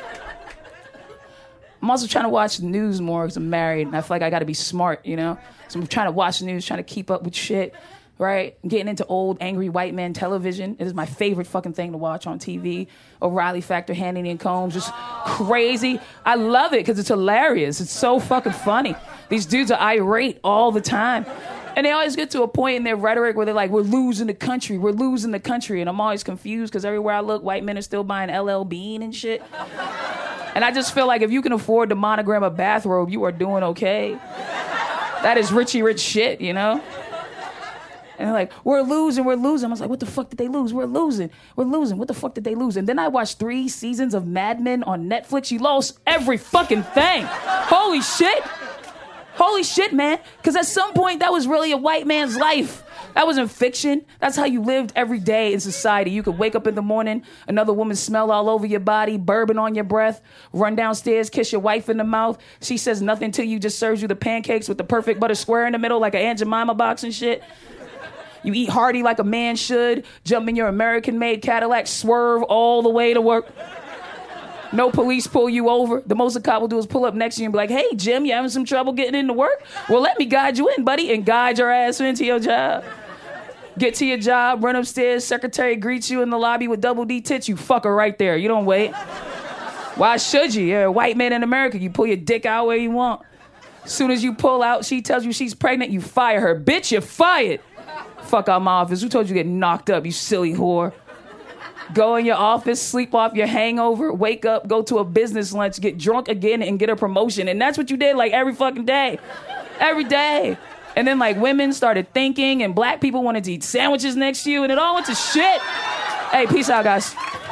I'm also trying to watch the news more because I'm married, and I feel like I got to be smart, you know? So I'm trying to watch the news, trying to keep up with shit, right? I'm getting into old, angry white man television. It is my favorite fucking thing to watch on TV. O'Reilly Factor, Hannity and Combs, just crazy. I love it because it's hilarious. It's so fucking funny. These dudes are irate all the time. And they always get to a point in their rhetoric where they're like, we're losing the country, we're losing the country. And I'm always confused because everywhere I look, white men are still buying LL Bean and shit. And I just feel like if you can afford to monogram a bathrobe, you are doing okay. That is Richie Rich shit, you know? And they're like, we're losing. I was like, what the fuck did they lose? We're losing. What the fuck did they lose? And then I watched 3 seasons of Mad Men on Netflix. You lost every fucking thing. Holy shit, man. Because at some point, that was really a white man's life. That wasn't fiction. That's how you lived every day in society. You could wake up in the morning, another woman smell all over your body, bourbon on your breath, run downstairs, kiss your wife in the mouth. She says nothing to you, just serves you the pancakes with the perfect butter square in the middle like an Aunt Jemima box and shit. You eat hearty like a man should, jump in your American-made Cadillac, swerve all the way to work. No police pull you over. The most a cop will do is pull up next to you and be like, hey, Jim, you having some trouble getting into work? Well, let me guide you in, buddy, and guide your ass into your job. Get to your job, run upstairs, secretary greets you in the lobby with double D tits, you fuck her right there. You don't wait. Why should you? You're a white man in America. You pull your dick out where you want. As soon as you pull out, she tells you she's pregnant, you fire her. Bitch, you're fired. Fuck out my office. Who told you to get knocked up, you silly whore? Go in your office, sleep off your hangover, wake up, go to a business lunch, get drunk again, and get a promotion. And that's what you did like every fucking day. Every day. And then like women started thinking and black people wanted to eat sandwiches next to you and it all went to shit. Hey, peace out, guys.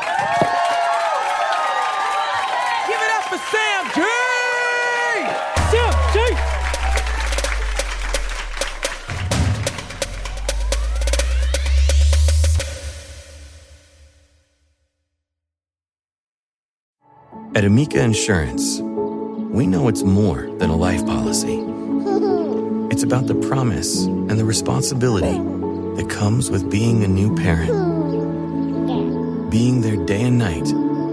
Give it up for Sam G! Sam G! At Amica Insurance, we know it's more than a life policy. It's about the promise and the responsibility that comes with being a new parent. Being there day and night.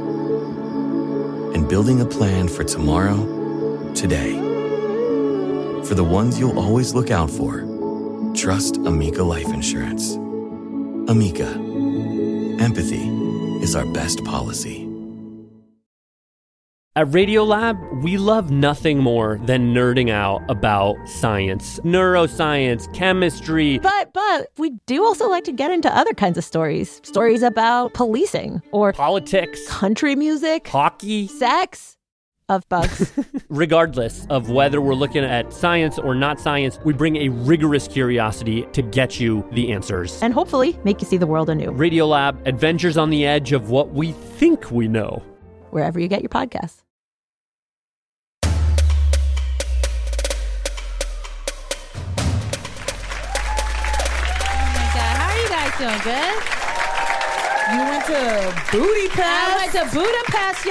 And building a plan for tomorrow, today. For the ones you'll always look out for, trust Amica Life Insurance. Amica. Empathy is our best policy. At Radiolab, we love nothing more than nerding out about science, neuroscience, chemistry. But we do also like to get into other kinds of stories. Stories about policing or politics, country music, hockey, sex, of bugs. Regardless of whether we're looking at science or not science, we bring a rigorous curiosity to get you the answers. And hopefully make you see the world anew. Radiolab, adventures on the edge of what we think we know. Wherever you get your podcasts. Doing good. You went to Budapest. I went to Budapest,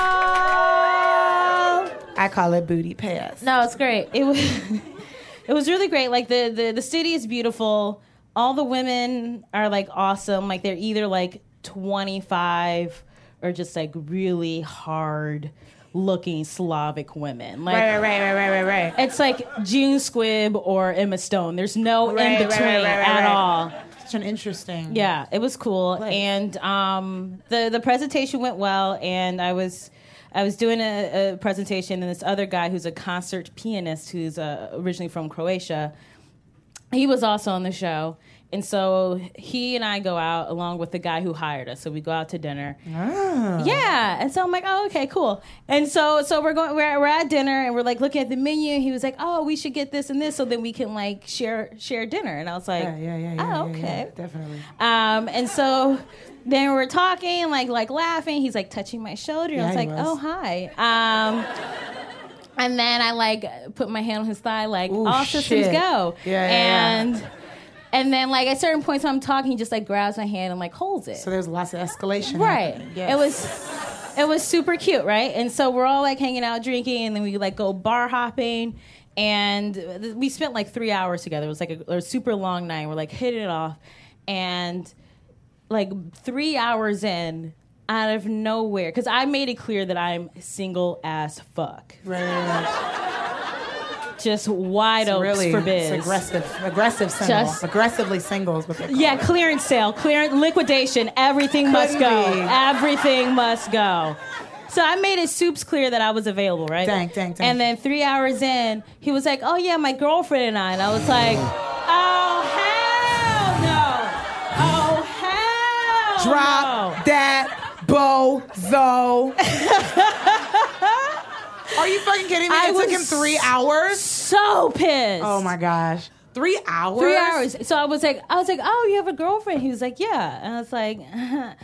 y'all. I call it Booty Pass. No, it's great. It was really great. Like the city is beautiful. All the women are like awesome. Like they're either like 25 or just like really hard looking Slavic women. Like, right. It's like June Squibb or Emma Stone. There's no in between at all. Such an interesting. Yeah, it was cool. place. And the presentation went well, and I was doing a presentation, and this other guy who's a concert pianist who's originally from Croatia, he was also on the show. And so he and I go out along with the guy who hired us. So we go out to dinner. Ah. Yeah. And so I'm like, oh, okay, cool. And so we're at dinner and we're like looking at the menu. He was like, oh, we should get this and this so then we can like share dinner. And I was like, oh, okay. Yeah, definitely. And so then we're talking, like laughing. He's like touching my shoulder. I was like, oh, hi. And then I like put my hand on his thigh, like, all systems go. And then, like, at certain points when I'm talking, he just, like, grabs my hand and, like, holds it. So there's lots of escalation. Right. happening. Yes. It was super cute, right? And so we're all, like, hanging out, drinking, and then we, like, go bar hopping. And we spent, like, 3 hours together. It was, like, a super long night. We're, like, hitting it off. And, like, 3 hours in, out of nowhere, because I made it clear that I'm single as fuck. Right. Just wide oaks really, for biz. It's aggressive single. Aggressively singles. Yeah, clearance sale, liquidation. Everything must go. Everything must go. So I made it soups clear that I was available, right? Dang. And then 3 hours in, he was like, oh yeah, my girlfriend and I. And I was like, oh hell no. Drop that bozo. Are you fucking kidding me? It took him 3 hours? So pissed. Oh my gosh. 3 hours? 3 hours. So I was like, oh, you have a girlfriend? He was like, yeah. And I was like, and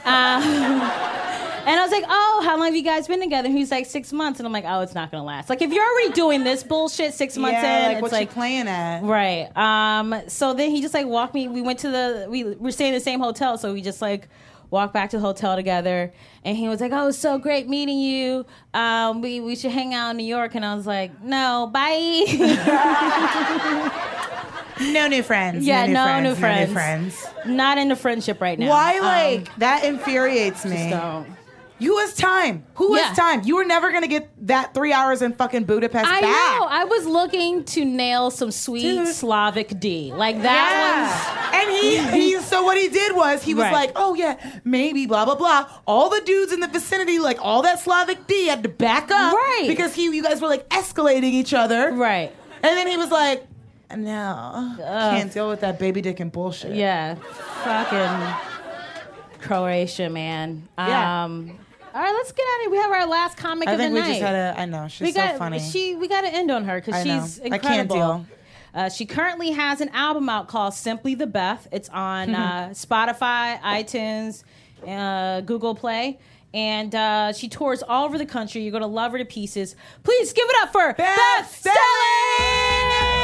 I was like, oh, how long have you guys been together? And he's like, 6 months. And I'm like, oh, it's not gonna last. Like, if you're already doing this bullshit 6 months in, like, it's what like you playing at? Right. So then he just like walked me. We went to we were staying in the same hotel, so we just like walked back to the hotel together, and he was like, oh, it's so great meeting you. We should hang out in New York. And I was like, no, bye. No new friends. Yeah, no new friends. friends. Not into friendship right now. Why, that infuriates me. Just don't. You has time. Who has time? You were never gonna get that 3 hours in fucking Budapest I back. know. I was looking to nail some sweet Slavic D. Like that And he so what he did was he was Right. like, oh yeah, maybe blah blah blah. All the dudes in the vicinity, like all that Slavic D had to back up. Right. Because you guys were like escalating each other. Right. And then he was like, no, can't deal with that baby dick and bullshit. Yeah. Fucking Croatia, man. Yeah. All right, let's get out of here. We have our last comic of the night. I think we just had I know, she's so funny. We got to end on her because she's incredible. I can't deal. She currently has an album out called Simply the Beth. It's on Spotify, iTunes, Google Play. And she tours all over the country. You're going to love her to pieces. Please give it up for Beth Stelling!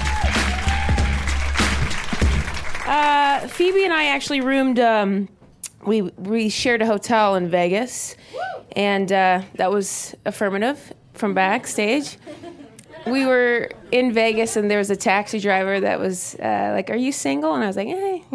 Phoebe and I actually roomed we shared a hotel in Vegas, and that was affirmative from backstage. We were in Vegas, and there was a taxi driver that was like, "Are you single?" And I was like,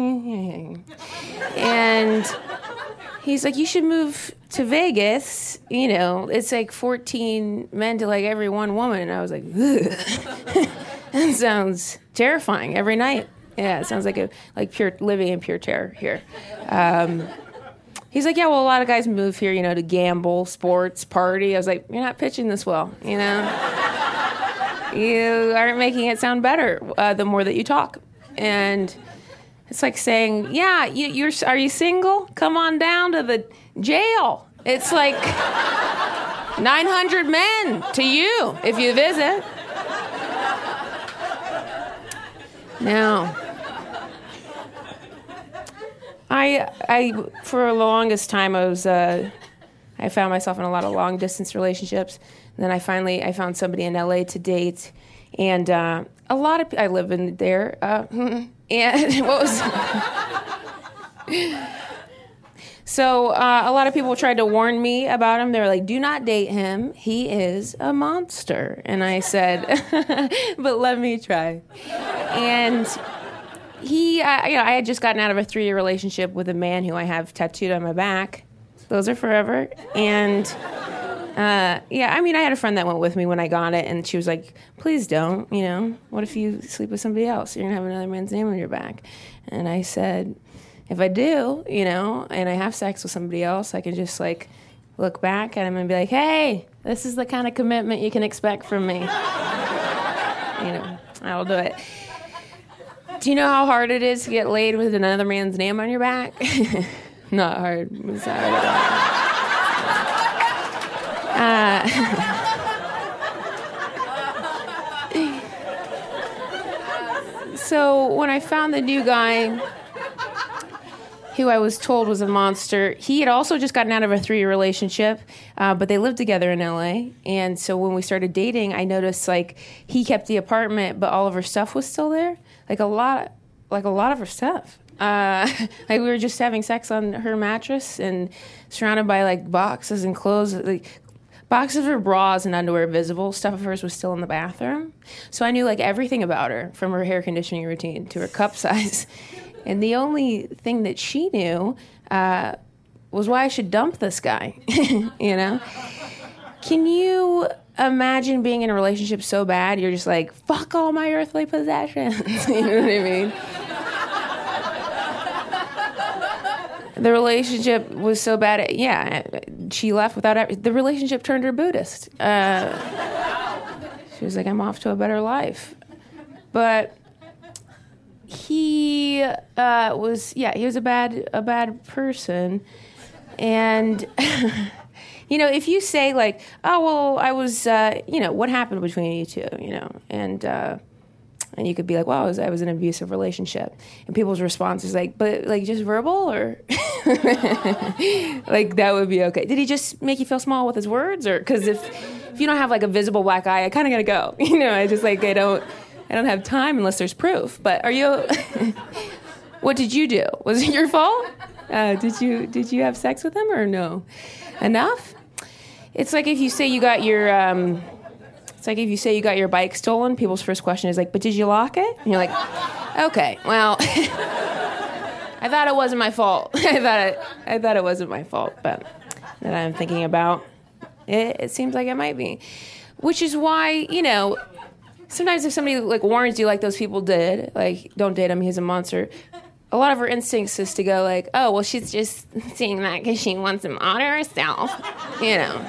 and he's like, "You should move to Vegas. You know, it's like 14 men to like every one woman." And I was like, ugh. That sounds terrifying every night. Yeah, it sounds like pure living in pure terror here. He's like, "Yeah, well, a lot of guys move here, you know, to gamble, sports, party." I was like, "You're not pitching this well, you know? You aren't making it sound better the more that you talk." And it's like saying, "Yeah, are you single? Come on down to the jail. It's like 900 men to you if you visit." Now, I for the longest time I found myself in a lot of long distance relationships. And then I found somebody in LA to date, and a lot of I live in there. And what was so a lot of people tried to warn me about him. They were like, "Do not date him. He is a monster." And I said, "But let me try." And I had just gotten out of a 3-year relationship with a man who I have tattooed on my back. Those are forever. And I had a friend that went with me when I got it, and she was like, "Please don't, you know, what if you sleep with somebody else? You're going to have another man's name on your back." And I said, if I do, you know, and I have sex with somebody else, I can just like look back at him and be like, "Hey, this is the kind of commitment you can expect from me." You know, I'll do it. Do you know how hard it is to get laid with another man's name on your back? Not hard. It's not hard at all. So when I found the new guy who I was told was a monster, he had also just gotten out of a 3-year relationship, but they lived together in LA. And so when we started dating, I noticed like he kept the apartment, but all of her stuff was still there. Like a lot of her stuff. Like we were just having sex on her mattress and surrounded by like boxes and clothes, like boxes of her bras and underwear visible. Stuff of hers was still in the bathroom. So I knew like everything about her, from her hair conditioning routine to her cup size. And the only thing that she knew was why I should dump this guy. You know? Can you imagine being in a relationship so bad you're just like, fuck all my earthly possessions? You know what I mean? The relationship was so bad, she left without the relationship turned her Buddhist. She was like, I'm off to a better life. But he was a bad person. And you know, if you say like, oh, well, I was, what happened between you two, you know, and you could be like, well, I was in an abusive relationship. And people's response is like, but like just verbal or like that would be okay. Did he just make you feel small with his words? Or because if you don't have like a visible black eye, I kind of got to go. You know, I just like, I don't have time unless there's proof. But are you, what did you do? Was it your fault? Did you have sex with him or no? Enough? It's like if you say you got your bike stolen, people's first question is like, but did you lock it? And you're like, okay, well, I thought it wasn't my fault. I thought it wasn't my fault, but that I'm thinking about, it seems like it might be. Which is why, you know, sometimes if somebody like warns you like those people did, like, don't date him, he's a monster, a lot of her instincts is to go like, oh, well, she's just saying that because she wants him on herself, you know.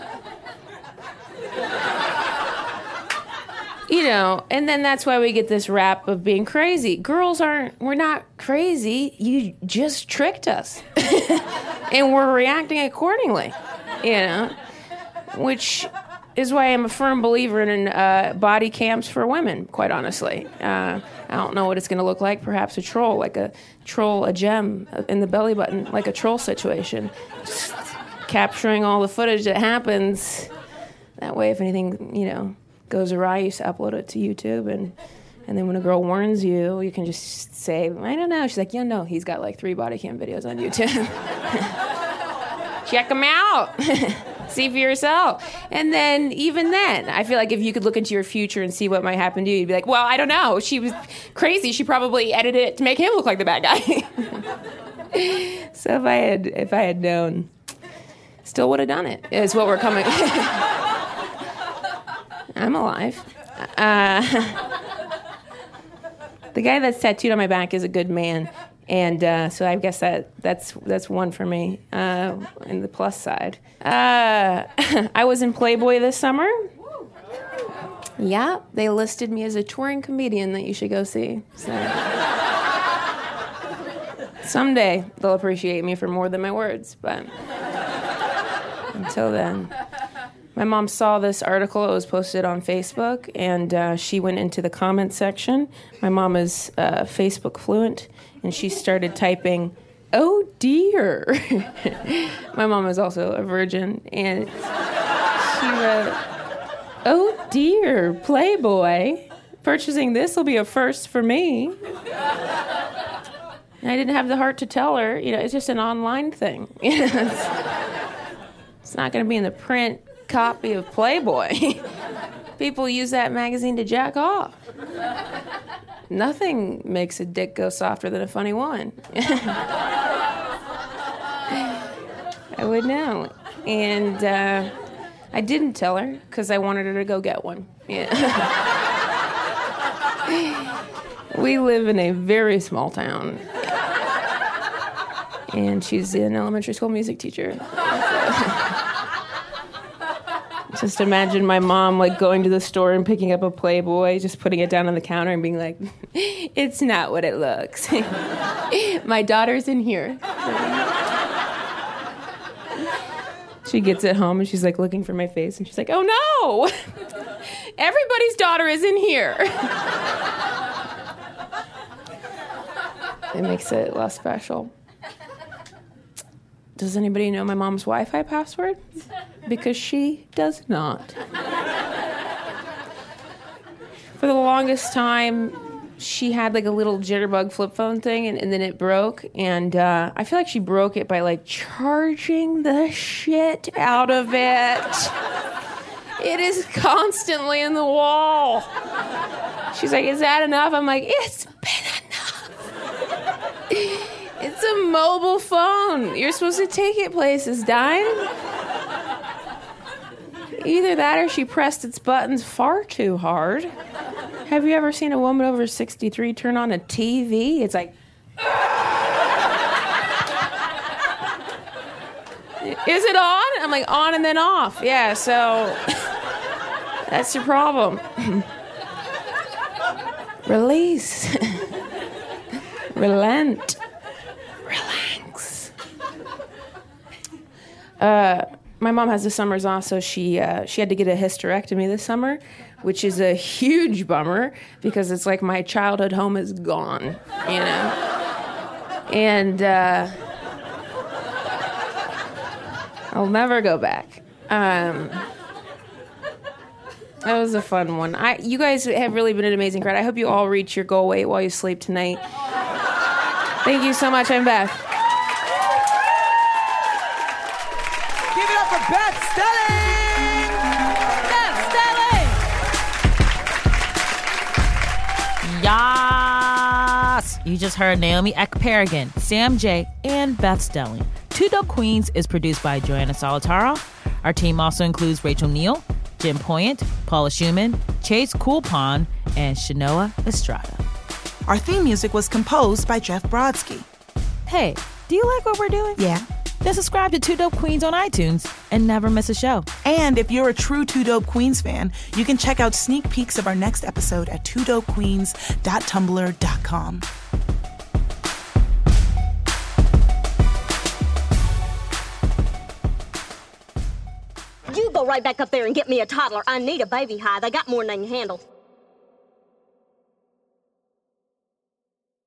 You know, and then that's why we get this rap of being crazy. We're not crazy. You just tricked us. And we're reacting accordingly, you know, which is why I'm a firm believer in body cams for women, quite honestly. I don't know what it's going to look like. Perhaps a gem in the belly button, like a troll situation. Just capturing all the footage that happens. That way, if anything, you know, goes awry, you just upload it to YouTube and And then when a girl warns you, you can just say, I don't know. She's like, yeah, no, he's got like 3 body cam videos on YouTube. Check them out. See for yourself. And then, even then, I feel like if you could look into your future and see what might happen to you, you'd be like, well, I don't know. She was crazy. She probably edited it to make him look like the bad guy. So if I had known, still would have done it, is what we're coming. I'm alive. The guy that's tattooed on my back is a good man. And so I guess that's one for me, in the plus side. I was in Playboy this summer. Yeah, they listed me as a touring comedian that you should go see. So. Someday they'll appreciate me for more than my words, but until then. My mom saw this article. It was posted on Facebook, and she went into the comment section. My mom is Facebook fluent, and she started typing, "Oh dear." My mom is also a virgin, and she wrote, "Oh dear, Playboy. Purchasing this will be a first for me." And I didn't have the heart to tell her, it's just an online thing. It's not going to be in the print copy of Playboy. People use that magazine to jack off. Nothing makes a dick go softer than a funny woman. I would know. And I didn't tell her because I wanted her to go get one. Yeah. We live in a very small town. And she's an elementary school music teacher. Just imagine my mom going to the store and picking up a Playboy, just putting it down on the counter and being like, "It's not what it looks. My daughter's in here." She gets it home and she's looking for my face and she's like, "Oh no! Everybody's daughter is in here." It makes it less special. Does anybody know my mom's Wi-Fi password? Because she does not. For the longest time, she had a little jitterbug flip phone thing, and then it broke. And I feel like she broke it by charging the shit out of it. It is constantly in the wall. She's like, "Is that enough?" I'm like, "It's been enough." It's a mobile phone. You're supposed to take it places, Dime. Either that or she pressed its buttons far too hard. Have you ever seen a woman over 63 turn on a TV? It's like... Is it on? I'm like, on and then off. Yeah, so... That's your problem. Release. Relent. Relax. My mom has the summers off, so she had to get a hysterectomy this summer, which is a huge bummer because it's like my childhood home is gone, And I'll never go back. That was a fun one. You guys have really been an amazing crowd. I hope you all reach your goal weight while you sleep tonight. Thank you so much. I'm Beth. Give it up for Beth Stelling! Beth Stelling! Yas! You just heard Naomi Ekperigin, Sam J, and Beth Stelling. Two Dope Queens is produced by Joanna Solitaroff. Our team also includes Rachel Neal, Jim Poyant, Paula Schumann, Chase Coolpon, and Shanoa Estrada. Our theme music was composed by Jeff Brodsky. Hey, do you like what we're doing? Yeah. Then subscribe to Two Dope Queens on iTunes and never miss a show. And if you're a true Two Dope Queens fan, you can check out sneak peeks of our next episode at twodopequeens.tumblr.com. You go right back up there and get me a toddler. I need a baby high. They got more than they can handle.